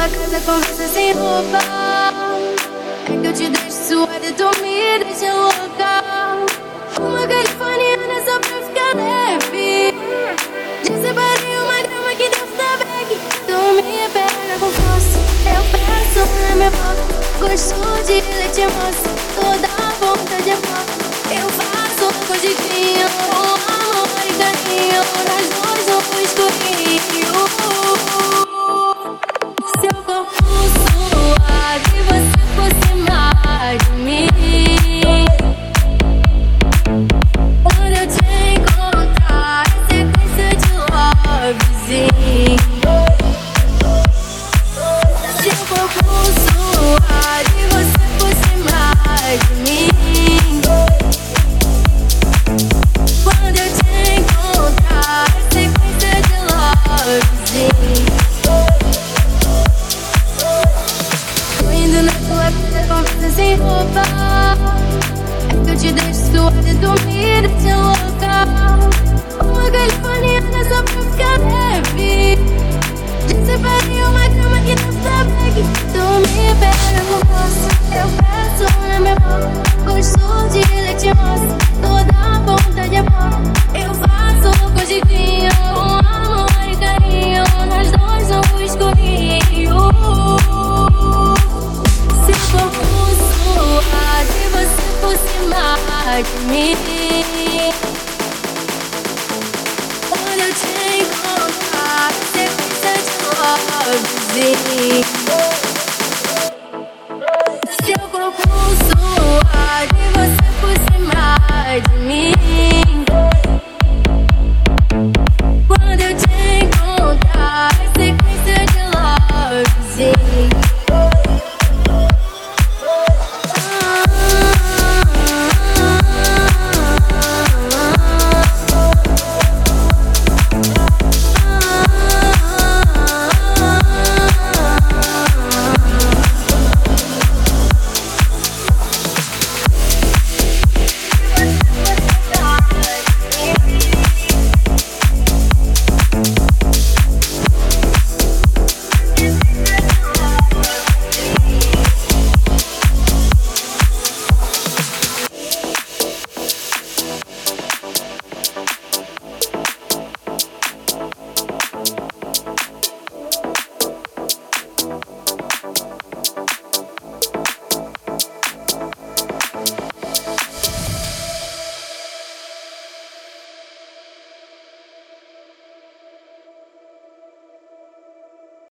sua casa, conversa sem roupa. É que eu te deixo suada e tu me deixa louca. Uma californiana só pra ficar leve. Já separei uma grama aqui dentro da bag. Tu me pega com força, eu peço na minha boca. Gosto de leite moça, toda a vontade é foca. Eu faço escondidinho, com amor e carinho. Nós dois no escurinho. Seu corpo suave, você por cima de mim. Quando eu te encontrar, sequência de lovezinho. Seu corpo suave, você por cima de mim. Quando eu te encontrar, sequência de lovezinho. Tô indo na tua vida, conversa sem roupa. É que eu te deixo suada e tu me deixa louca. Uma californiana só pra ficar leve. Já separei uma cama aqui dentro da bag. Tu me pega com força, eu peço na minha boca. Gosto de leite moça, toda a vontade é boa. Eu faço escondidinho, com amor e carinho. Nós dois no escurinho. Seu corpo suave, você por cima de mim. Quando eu te encontrar, sequência de lovezinho.